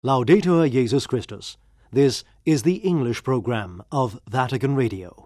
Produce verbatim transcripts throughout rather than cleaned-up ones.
Laudetur Jesus Christus. This is the English program of Vatican Radio.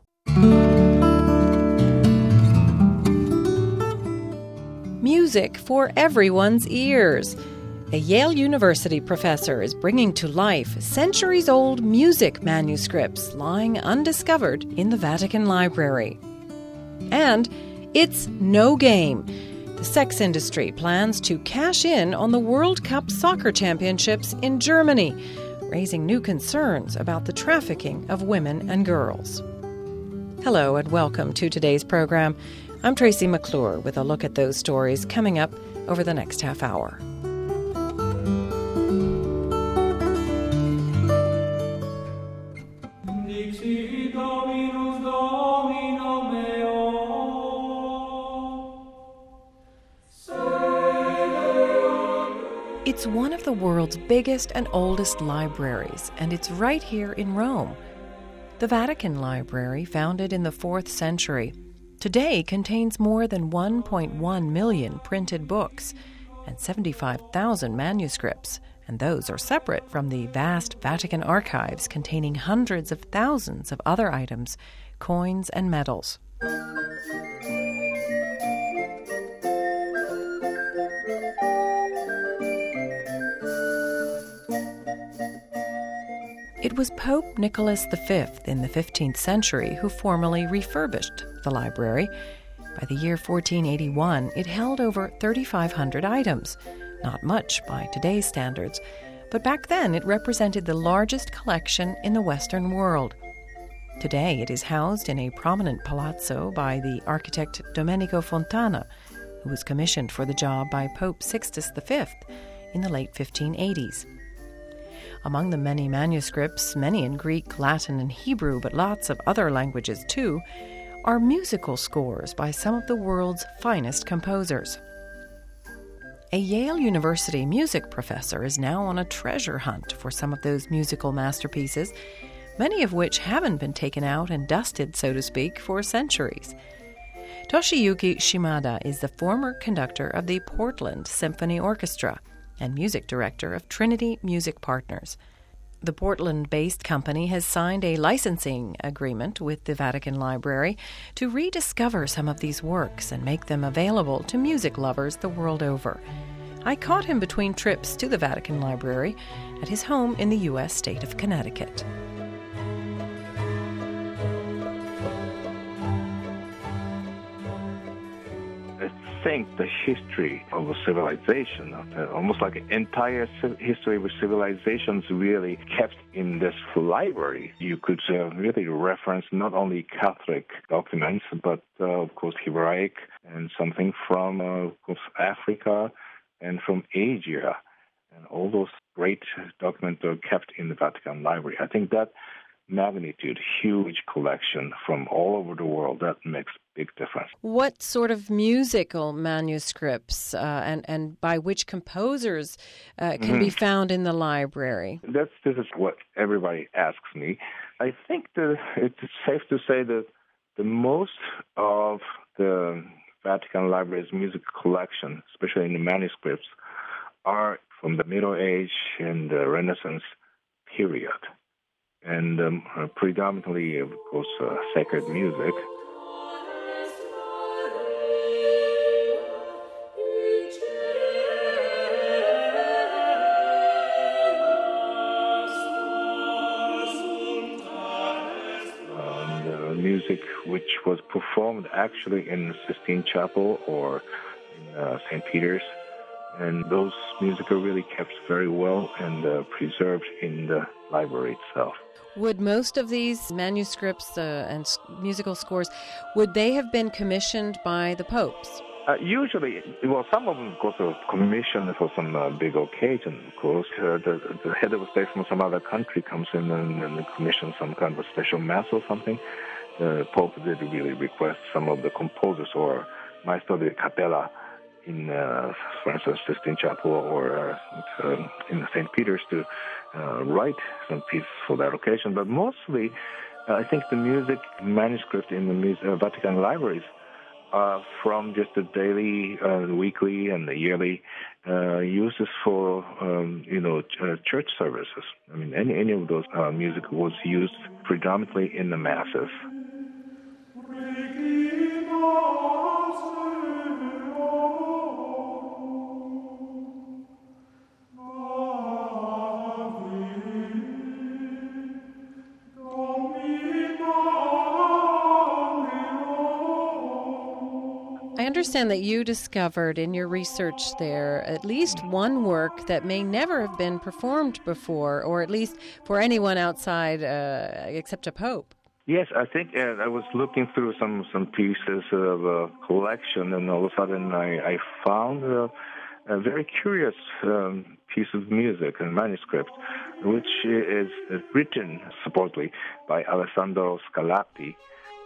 Music for everyone's ears. A Yale University professor is bringing to life centuries-old music manuscripts lying undiscovered in the Vatican Library. And it's no game. The sex industry plans to cash in on the World Cup soccer championships in Germany, raising new concerns about the trafficking of women and girls. Hello and welcome to today's program. I'm Tracy McClure with a look at those stories coming up over the next half hour. It's one of the world's biggest and oldest libraries, and it's right here in Rome. The Vatican Library, founded in the fourth century, today contains more than one point one million printed books and seventy-five thousand manuscripts, and those are separate from the vast Vatican archives containing hundreds of thousands of other items, coins, and medals. It was Pope Nicholas the Fifth in the fifteenth century who formally refurbished the library. By the year fourteen eighty-one, it held over thirty-five hundred items. Not much by today's standards, but back then it represented the largest collection in the Western world. Today it is housed in a prominent palazzo by the architect Domenico Fontana, who was commissioned for the job by Pope Sixtus the Fifth in the late fifteen eighties. Among the many manuscripts, many in Greek, Latin, and Hebrew, but lots of other languages too, are musical scores by some of the world's finest composers. A Yale University music professor is now on a treasure hunt for some of those musical masterpieces, many of which haven't been taken out and dusted, so to speak, for centuries. Toshiyuki Shimada is the former conductor of the Portland Symphony Orchestra and music director of Trinity Music Partners. The Portland-based company has signed a licensing agreement with the Vatican Library to rediscover some of these works and make them available to music lovers the world over. I caught him between trips to the Vatican Library at his home in the U S state of Connecticut. I think the history of a civilization, uh, almost like an entire history of civilizations really kept in this library. You could uh, really reference not only Catholic documents, but uh, of course Hebraic and something from uh, of course Africa and from Asia. And all those great documents are kept in the Vatican Library. I think that magnitude, huge collection from all over the world, that makes a big difference. What sort of musical manuscripts uh, and, and by which composers uh, can mm-hmm. be found in the library? That's, this is what everybody asks me. I think that it's safe to say that the most of the Vatican Library's music collection, especially in the manuscripts, are from the Middle Age and the Renaissance period. And um, predominantly, of course, uh, sacred music. And uh, music which was performed actually in the Sistine Chapel or in uh, Saint Peter's. And those music are really kept very well and uh, preserved in the library itself. Would most of these manuscripts uh, and musical scores, would they have been commissioned by the popes? Uh, usually, well, some of them, of course, are commissioned for some uh, big occasion, of course. Uh, the, the head of state from some other country comes in and, and commissions some kind of a special mass or something. The Pope did really request some of the composers or Maestro di Capella in, uh, for instance, Sistine Chapel or uh, in Saint Peter's to uh, write some pieces for that occasion. But mostly, uh, I think the music manuscript in the Muse- uh, Vatican libraries uh, from just the daily, uh, the weekly, and the yearly uh, uses for, um, you know, ch- uh, church services. I mean, any, any of those uh, music was used predominantly in the masses. I understand that you discovered in your research there at least one work that may never have been performed before, or at least for anyone outside uh, except a pope. Yes, I think uh, I was looking through some, some pieces of a collection, and all of a sudden I, I found a, a very curious um, piece of music and manuscript, which is written supposedly by Alessandro Scarlatti.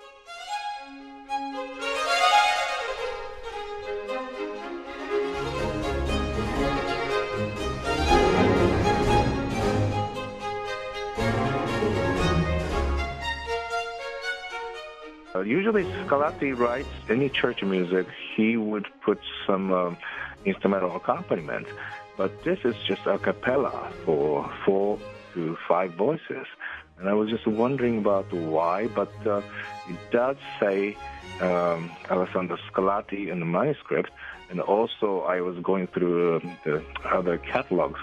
Uh, usually Scarlatti writes any church music, he would put some um, instrumental accompaniment, but this is just a cappella for four to five voices. And I was just wondering about why, but uh, it does say um, Alessandro Scarlatti in the manuscript, and also I was going through um, the other catalogs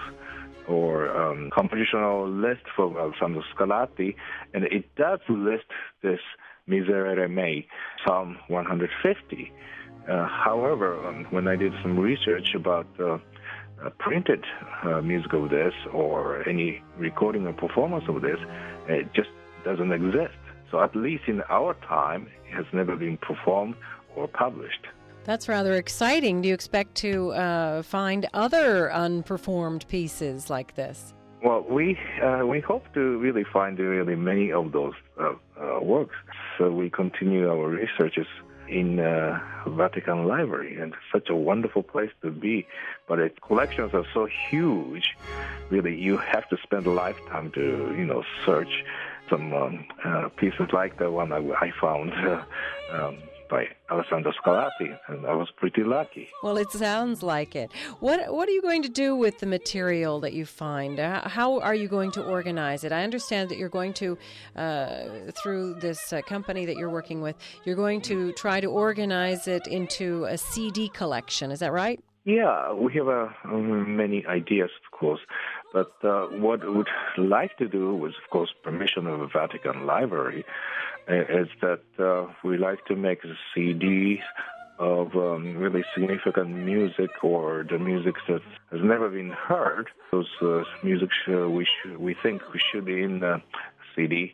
or um, compositional list for Alessandro Scarlatti, and it does list this Miserere Mei, Psalm one hundred fifty. Uh, however, um, when I did some research about uh, uh, printed uh, music of this or any recording or performance of this, it just doesn't exist. So at least in our time, it has never been performed or published. That's rather exciting. Do you expect to uh, find other unperformed pieces like this? Well, we uh, we hope to really find really many of those uh, uh, works. So we continue our researches in uh, Vatican Library, and it's such a wonderful place to be. But its collections are so huge, really, you have to spend a lifetime to, you know, search some um, uh, pieces like the one I, I found uh, um, by Alessandro Scarlatti, and I was pretty lucky. Well, it sounds like it. What What are you going to do with the material that you find? Uh, How are you going to organize it? I understand that you're going to, uh, through this uh, company that you're working with, you're going to try to organize it into a C D collection. Is that right? Yeah, we have uh, many ideas, of course, but uh, what we would like to do, with, of course, permission of the Vatican Library, is that uh, we like to make a C D of um, really significant music, or the music that has never been heard. Those uh, music uh, we sh- we think we should be in the C D,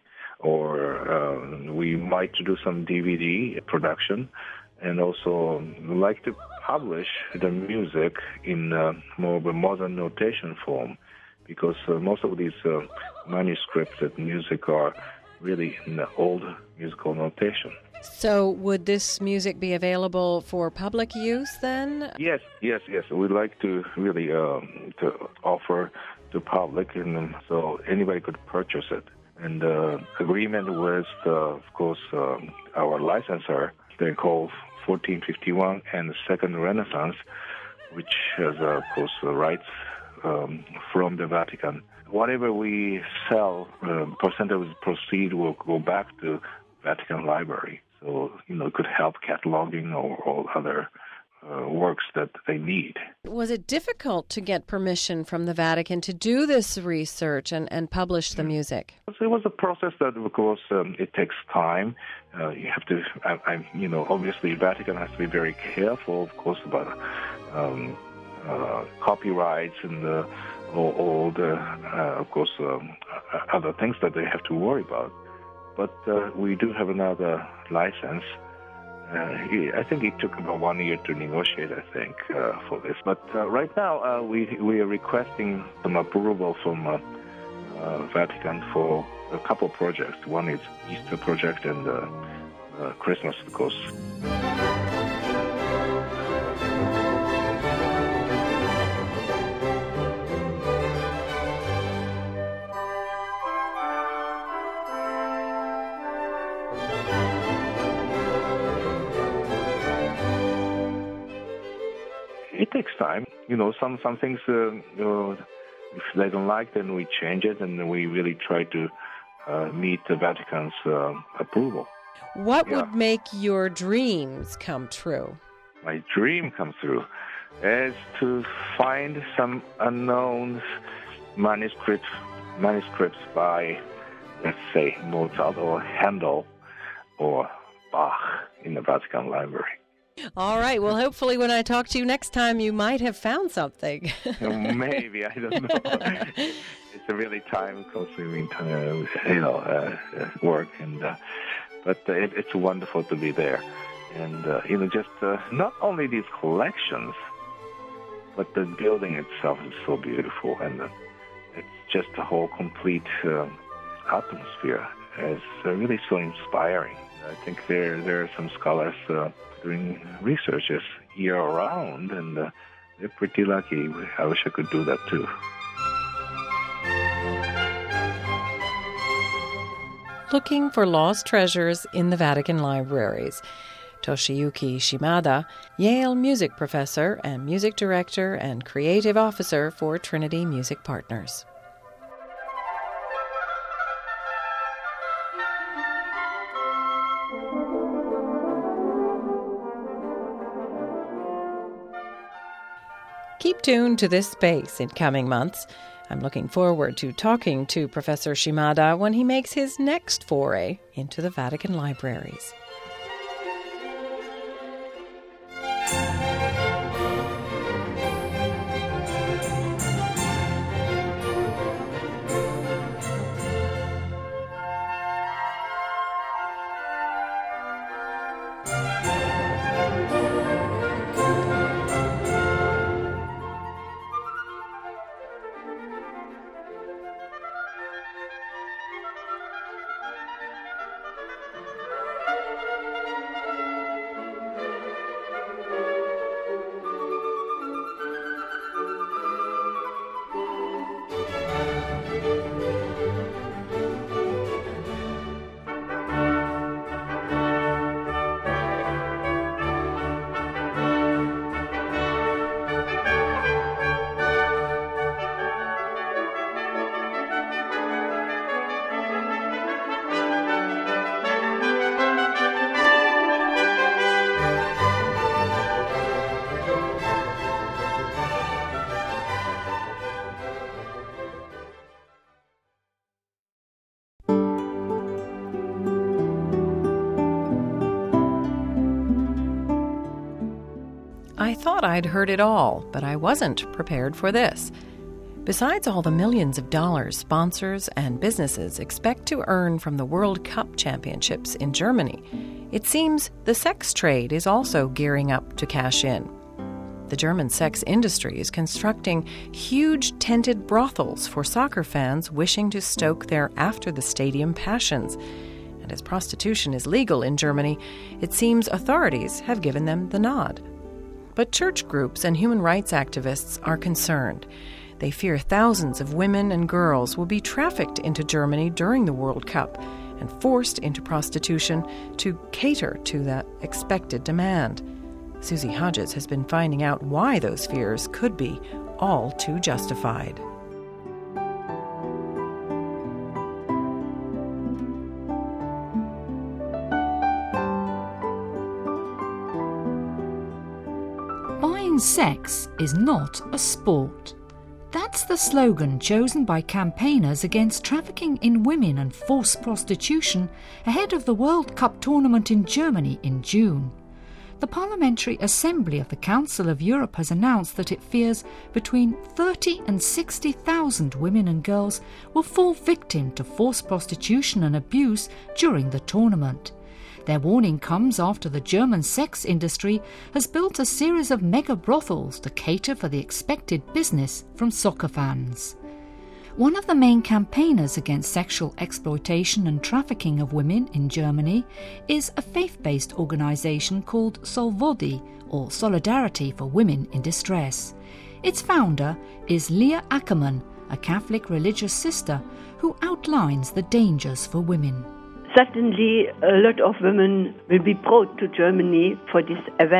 or uh, we might do some D V D production, and also like to publish the music in uh, more of a modern notation form, because uh, most of these uh, manuscripts and music are really in the old musical notation. So would this music be available for public use then? Yes, yes, yes. We'd like to really um, to offer to public, and um, so anybody could purchase it. And uh, agreement with, uh, of course, um, our licensor, they call fourteen fifty-one and the Second Renaissance, which has, uh, of course, the rights um, from the Vatican. Whatever we sell, uh, percentage of the proceed will go back to Vatican Library. So, you know, it could help cataloging or all other uh, works that they need. Was it difficult to get permission from the Vatican to do this research and, and publish the music? It was a process that, of course, um, it takes time. Uh, you have to, I, I, you know, obviously Vatican has to be very careful, of course, about um, uh, copyrights and uh, all, all the, uh, of course, um, other things that they have to worry about. But uh, we do have another license. Uh, I think it took about one year to negotiate, I think, uh, for this. But uh, right now, uh, we we are requesting some approval from uh, uh, Vatican for a couple projects. One is Easter project and uh, uh, Christmas, of course. It takes time. You know, some, some things, uh, you know, if they don't like, then we change it, and then we really try to uh, meet the Vatican's uh, approval. What yeah. would make your dreams come true? My dream come through is to find some unknown manuscript, manuscripts by, let's say, Mozart or Handel or Bach in the Vatican Library. All right. Well, hopefully when I talk to you next time, you might have found something. Maybe, I don't know. It's a really time-consuming, uh, you know, uh, work, and uh, but uh, it, it's wonderful to be there. And uh, you know, just uh, not only these collections, but the building itself is so beautiful, and uh, it's just a whole complete uh, atmosphere. It's uh, really so inspiring. I think there there are some scholars uh, doing researches year round, and uh, they're pretty lucky. I wish I could do that too. Looking for lost treasures in the Vatican libraries. Toshiyuki Shimada, Yale music professor and music director and creative officer for Trinity Music Partners. Keep tuned to this space in coming months. I'm looking forward to talking to Professor Shimada when he makes his next foray into the Vatican libraries. I thought I'd heard it all, but I wasn't prepared for this. Besides all the millions of dollars sponsors and businesses expect to earn from the World Cup championships in Germany, it seems the sex trade is also gearing up to cash in. The German sex industry is constructing huge tented brothels for soccer fans wishing to stoke their after-the-stadium passions. And as prostitution is legal in Germany, it seems authorities have given them the nod. But church groups and human rights activists are concerned. They fear thousands of women and girls will be trafficked into Germany during the World Cup and forced into prostitution to cater to that expected demand. Susie Hodges has been finding out why those fears could be all too justified. Buying sex is not a sport. That's the slogan chosen by campaigners against trafficking in women and forced prostitution ahead of the World Cup tournament in Germany in June. The Parliamentary Assembly of the Council of Europe has announced that it fears between thirty and sixty thousand women and girls will fall victim to forced prostitution and abuse during the tournament. Their warning comes after the German sex industry has built a series of mega brothels to cater for the expected business from soccer fans. One of the main campaigners against sexual exploitation and trafficking of women in Germany is a faith-based organisation called Solvodi, or Solidarity for Women in Distress. Its founder is Leah Ackerman, a Catholic religious sister who outlines the dangers for women. Certainly, a lot of women will be brought to Germany for this event.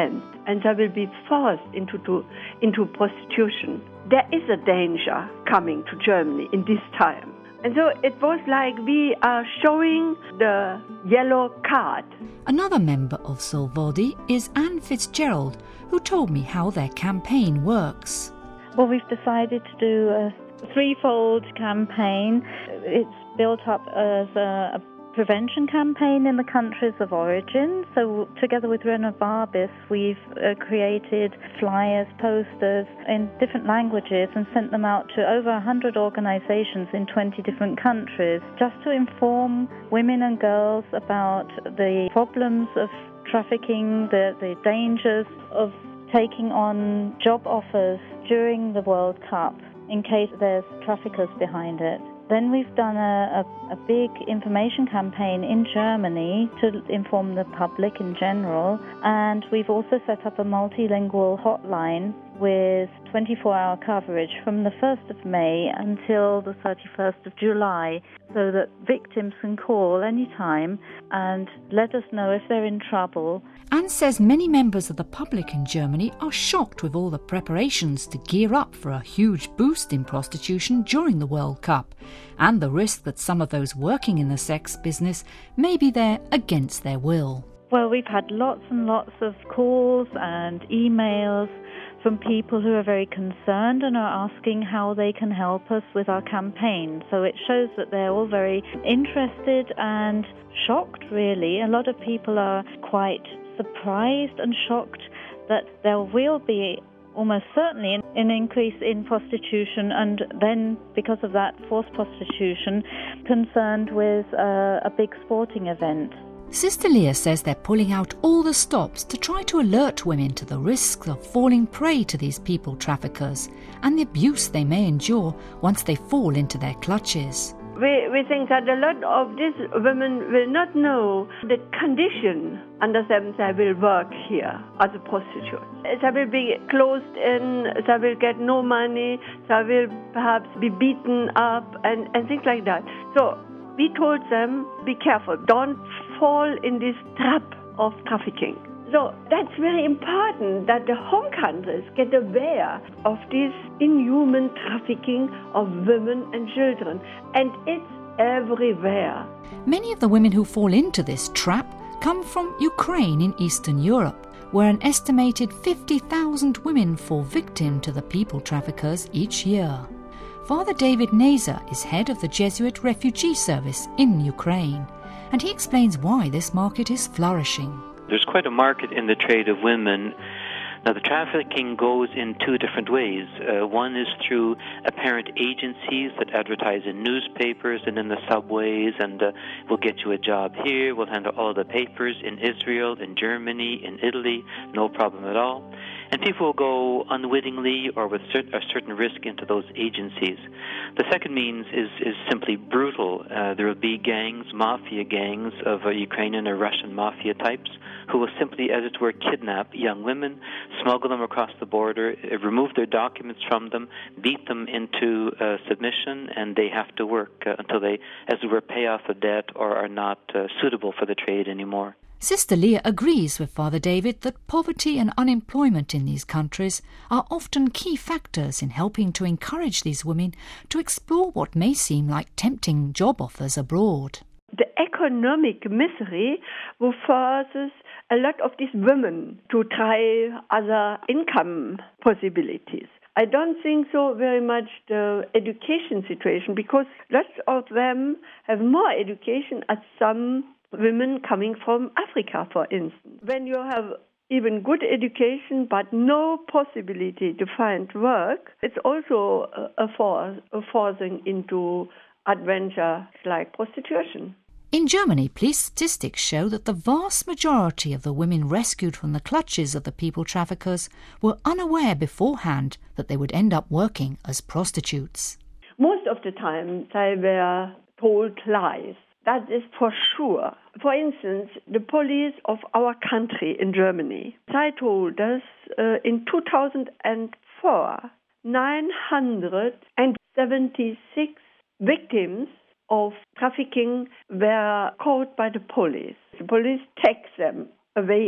and they will be forced into, to, into prostitution. There is a danger coming to Germany in this time. And so it was like we are showing the yellow card. Another member of Solvodi is Anne Fitzgerald, who told me how their campaign works. Well, we've decided to do a threefold campaign. It's built up as a, a prevention campaign in the countries of origin. So together with Renovabis, we've uh, created flyers, posters in different languages and sent them out to over one hundred organizations in twenty different countries, just to inform women and girls about the problems of trafficking, the, the dangers of taking on job offers during the World Cup in case there's traffickers behind it. Then we've done a, a, a big information campaign in Germany to inform the public in general, and we've also set up a multilingual hotline with twenty-four hour coverage from the first of May until the thirty-first of July, so that victims can call anytime and let us know if they're in trouble. Anne says many members of the public in Germany are shocked with all the preparations to gear up for a huge boost in prostitution during the World Cup, and the risk that some of those working in the sex business may be there against their will. Well, we've had lots and lots of calls and emails from people who are very concerned and are asking how they can help us with our campaign. So it shows that they're all very interested and shocked, really. A lot of people are quite surprised and shocked that there will be almost certainly an increase in prostitution, and then because of that forced prostitution, concerned with uh, a big sporting event. Sister Leah says they're pulling out all the stops to try to alert women to the risks of falling prey to these people traffickers and the abuse they may endure once they fall into their clutches. We, we think that a lot of these women will not know the condition under them they will work here as a prostitute. They will be closed in, they will get no money, they will perhaps be beaten up and, and things like that. So we told them, be careful, don't fall in this trap of trafficking. So that's very important that the home countries get aware of this inhuman trafficking of women and children. And it's everywhere. Many of the women who fall into this trap come from Ukraine in Eastern Europe, where an estimated fifty thousand women fall victim to the people traffickers each year. Father David Nazer is head of the Jesuit Refugee Service in Ukraine, and he explains why this market is flourishing. There's quite a market in the trade of women. Now, the trafficking goes in two different ways. Uh, one is through apparent agencies that advertise in newspapers and in the subways, and uh, we'll get you a job here, we'll handle all the papers in Israel, in Germany, in Italy, no problem at all. And people will go unwittingly or with cert- a certain risk into those agencies. The second means is, is simply brutal. Uh, there will be gangs, mafia gangs of uh, Ukrainian or Russian mafia types who will simply, as it were, kidnap young women, smuggle them across the border, uh, remove their documents from them, beat them into uh, submission, and they have to work uh, until they, as it were, pay off the debt or are not uh, suitable for the trade anymore. Sister Leah agrees with Father David that poverty and unemployment in these countries are often key factors in helping to encourage these women to explore what may seem like tempting job offers abroad. The economic misery will forces a lot of these women to try other income possibilities. I don't think so very much the education situation, because lots of them have more education as some women coming from Africa, for instance. When you have even good education but no possibility to find work, it's also a, force, a forcing into adventure like prostitution. In Germany, police statistics show that the vast majority of the women rescued from the clutches of the people traffickers were unaware beforehand that they would end up working as prostitutes. Most of the time they were told lies. That is for sure. For instance, the police of our country in Germany, they told us uh, in two thousand four, nine hundred seventy-six victims of trafficking were caught by the police. The police takes them away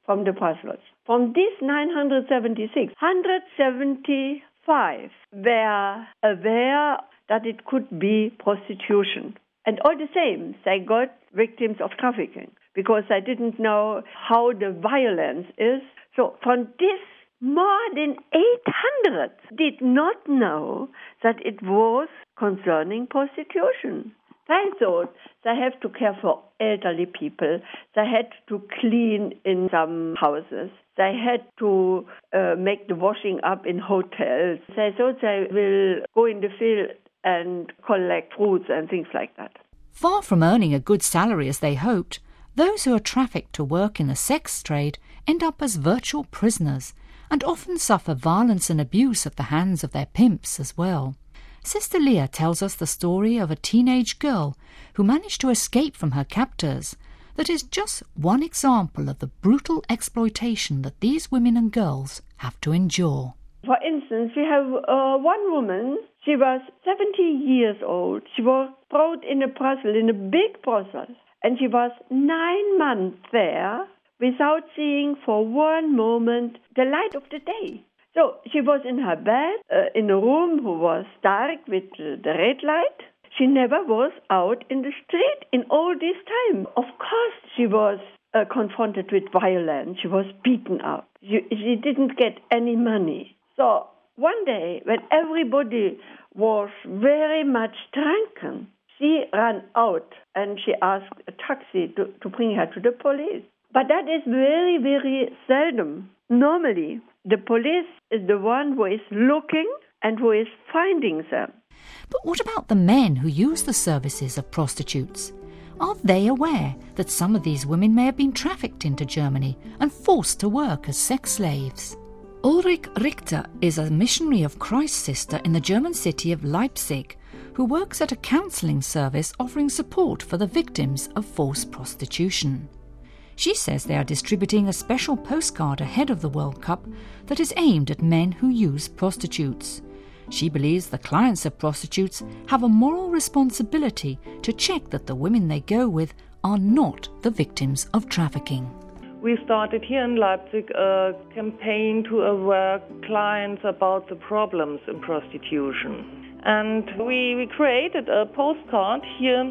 from the Brussels. From these nine hundred seventy-six, one hundred seventy-five were aware that it could be prostitution. And all the same, they got victims of trafficking because they didn't know how the violence is. So from this, more than eight hundred did not know that it was concerning prostitution. They thought they have to care for elderly people. They had to clean in some houses. They had to uh, make the washing up in hotels. They thought they will go in the field and collect fruits and things like that. Far from earning a good salary as they hoped, those who are trafficked to work in the sex trade end up as virtual prisoners and often suffer violence and abuse at the hands of their pimps as well. Sister Leah tells us the story of a teenage girl who managed to escape from her captors. That is just one example of the brutal exploitation that these women and girls have to endure. For instance, we have uh, one woman. She was seventy years old. She was brought in a brothel, in a big brothel, and she was nine months there without seeing for one moment the light of the day. So she was in her bed, uh, in a room who was dark with uh, the red light. She never was out in the street in all this time. Of course, she was uh, confronted with violence. She was beaten up. She, she didn't get any money. So one day, when everybody was very much drunken, she ran out and she asked a taxi to, to bring her to the police. But that is very, very seldom. Normally, the police is the one who is looking and who is finding them. But what about the men who use the services of prostitutes? Are they aware that some of these women may have been trafficked into Germany and forced to work as sex slaves? Ulrich Richter is a missionary of Christ sister in the German city of Leipzig who works at a counselling service offering support for the victims of forced prostitution. She says they are distributing a special postcard ahead of the World Cup that is aimed at men who use prostitutes. She believes the clients of prostitutes have a moral responsibility to check that the women they go with are not the victims of trafficking. We started here in Leipzig a campaign to aware clients about the problems in prostitution. And we, we created a postcard here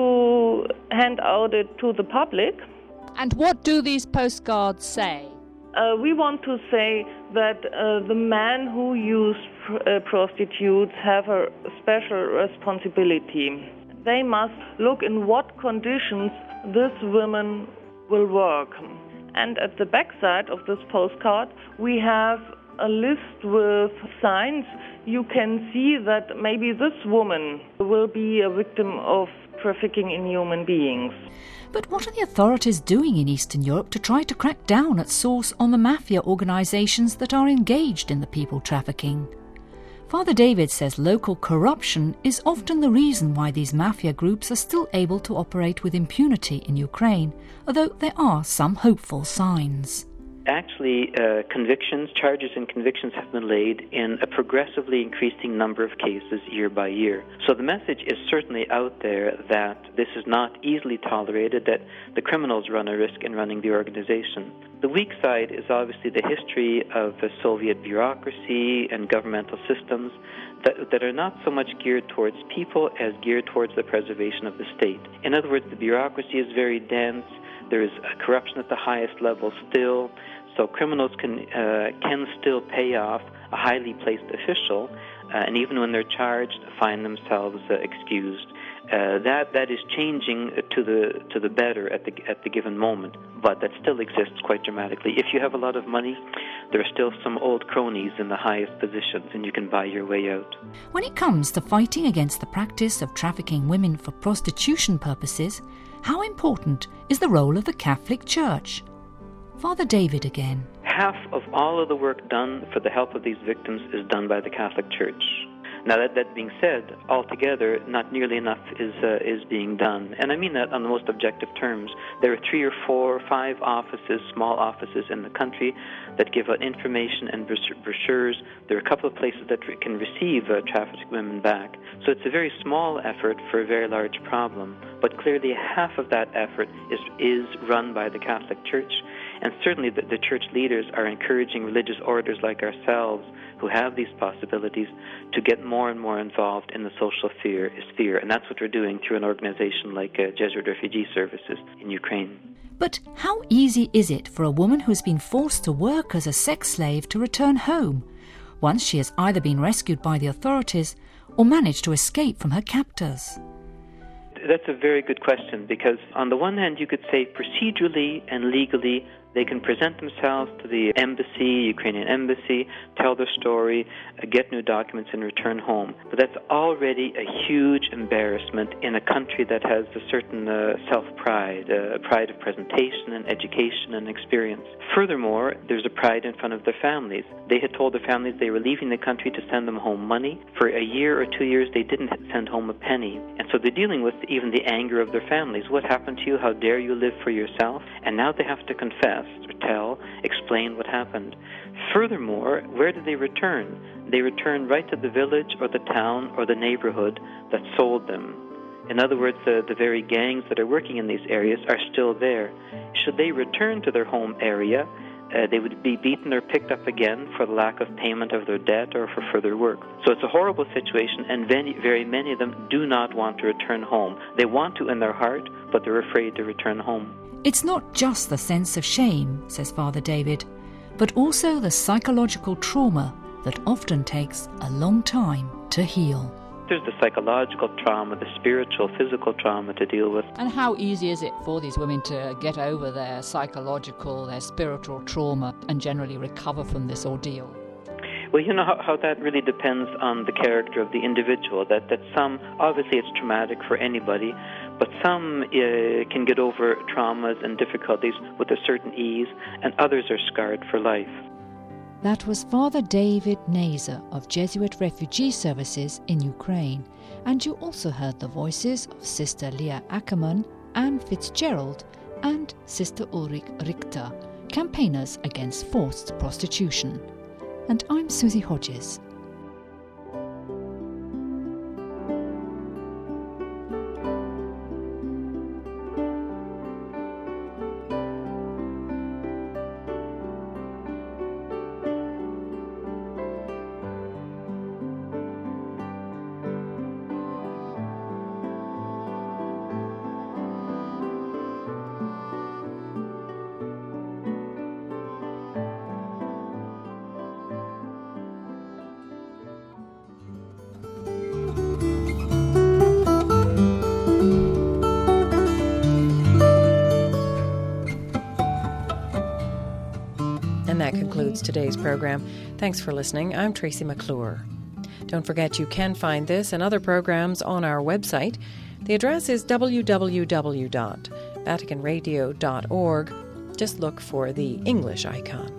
to hand out it to the public. And what do these postcards say? Uh, we want to say that uh, the men who use pr- uh, prostitutes have a special responsibility. They must look in what conditions these women will work. And at the backside of this postcard, we have a list with signs. You can see that maybe this woman will be a victim of trafficking in human beings. But what are the authorities doing in Eastern Europe to try to crack down at source on the mafia organisations that are engaged in the people trafficking? Father David says local corruption is often the reason why these mafia groups are still able to operate with impunity in Ukraine, although there are some hopeful signs. Actually, uh, convictions, charges and convictions have been laid in a progressively increasing number of cases year by year. So the message is certainly out there that this is not easily tolerated, that the criminals run a risk in running the organization. The weak side is obviously the history of the Soviet bureaucracy and governmental systems that, that are not so much geared towards people as geared towards the preservation of the state. In other words, the bureaucracy is very dense. There is corruption at the highest level still. So criminals can uh, can still pay off a highly placed official, uh, and even when they're charged, find themselves uh, excused. Uh, that that is changing to the to the better at the at the given moment, but that still exists quite dramatically. If you have a lot of money, there are still some old cronies in the highest positions, and you can buy your way out. When it comes to fighting against the practice of trafficking women for prostitution purposes, how important is the role of the Catholic Church? Father David again. Half of all of the work done for the help of these victims is done by the Catholic Church. Now, that, that being said, altogether, not nearly enough is uh, is being done. And I mean that on the most objective terms. There are three or four or five offices, small offices in the country that give out information and brochures. There are a couple of places that re- can receive uh, trafficked women back. So it's a very small effort for a very large problem. But clearly half of that effort is is run by the Catholic Church. And certainly the, the church leaders are encouraging religious orders like ourselves who have these possibilities to get more and more involved in the social sphere, sphere. And that's what we're doing through an organization like uh, Jesuit Refugee Services in Ukraine. But how easy is it for a woman who's been forced to work as a sex slave to return home, once she has either been rescued by the authorities or managed to escape from her captors? That's a very good question, because on the one hand you could say procedurally and legally they can present themselves to the embassy, Ukrainian embassy, tell their story, uh, get new documents and return home. But that's already a huge embarrassment in a country that has a certain uh, self-pride, a pride of presentation and education and experience. Furthermore, there's a pride in front of their families. They had told their families they were leaving the country to send them home money. For a year or two years they didn't send home a penny. And so they're dealing with even the anger of their families. What happened to you? How dare you live for yourself? And now they have to confess or tell, explain what happened. Furthermore, where do they return? They return right to the village or the town or the neighborhood that sold them. In other words, the, the very gangs that are working in these areas are still there. Should they return to their home area, uh, they would be beaten or picked up again for the lack of payment of their debt or for further work. So it's a horrible situation, and very, very many of them do not want to return home. They want to in their heart, but they're afraid to return home. It's not just the sense of shame, says Father David, but also the psychological trauma that often takes a long time to heal. There's the psychological trauma, the spiritual, physical trauma to deal with. And how easy is it for these women to get over their psychological, their spiritual trauma and generally recover from this ordeal? Well, you know how, how that really depends on the character of the individual. That, that some, obviously it's traumatic for anybody, but some uh, can get over traumas and difficulties with a certain ease, and others are scarred for life. That was Father David Nazer of Jesuit Refugee Services in Ukraine, and you also heard the voices of Sister Leah Ackerman, Anne Fitzgerald, and Sister Ulrich Richter, campaigners against forced prostitution. And I'm Susie Hodges. And that concludes today's program. Thanks for listening. I'm Tracy McClure. Don't forget you can find this and other programs on our website. The address is w w w dot vatican radio dot org. Just look for the English icon.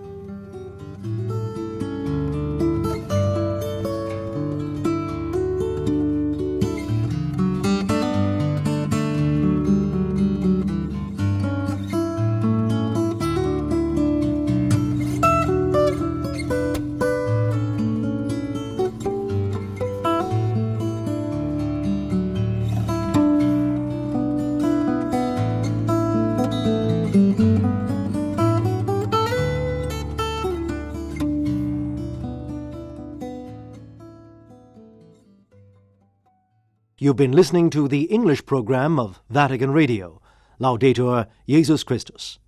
You've been listening to the English program of Vatican Radio. Laudetur Jesus Christus.